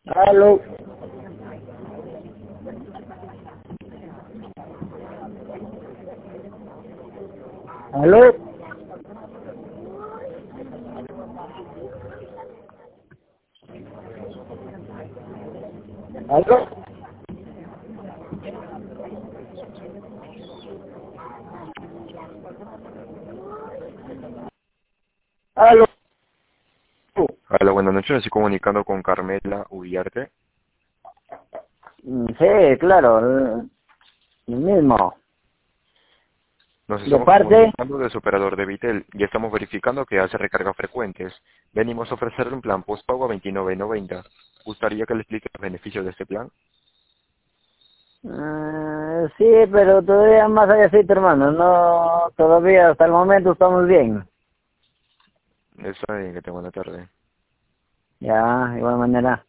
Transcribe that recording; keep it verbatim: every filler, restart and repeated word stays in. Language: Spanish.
Aló. Aló. Aló. Aló. Hola, buenas noches. Me estoy comunicando con Carmela Uriarte. Mm, Sí, claro, el el mismo. Nos De estamos parte, comunicando de su operador de Vitel y estamos verificando que hace recargas frecuentes. Venimos a ofrecerle un plan postpago a veintinueve noventa. ¿Gustaría que le explique los beneficios de este plan? eh, sí, pero todavía más allá sí, hermano, no, todavía hasta el momento estamos bien. Está bien, que tenga buena tarde. Ya, de igual manera.